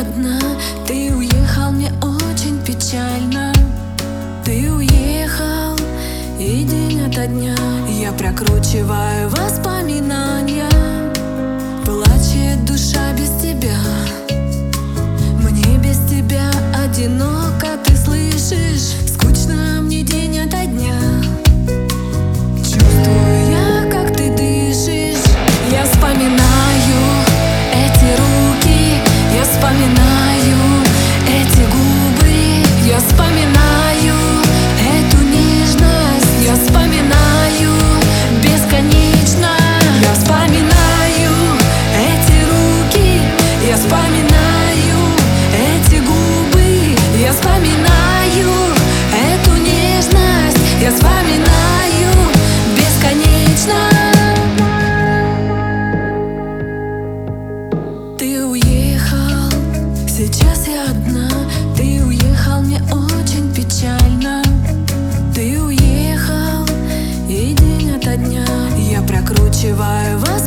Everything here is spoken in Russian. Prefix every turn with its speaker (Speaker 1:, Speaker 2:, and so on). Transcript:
Speaker 1: одна. Ты уехал, мне очень печально. Ты уехал, и день ото дня я прокручиваю воспоминания. Плачет душа без тебя, мне без тебя одиноко, ты слышишь? Скучно мне день ото дня. Чувствую я, как ты дышишь. Я вспоминаю эти руки, я вспоминаю эти губы, я вспоминаю эту нежность, я вспоминаю бесконечно. Я вспоминаю эти руки, я вспоминаю эти губы, я вспоминаю эту нежность, я вспоминаю бесконечно. Ты уехал, сейчас я одна. Ты уехал, мне очень печально. Ты уехал, и день ото дня я прокручиваю вас.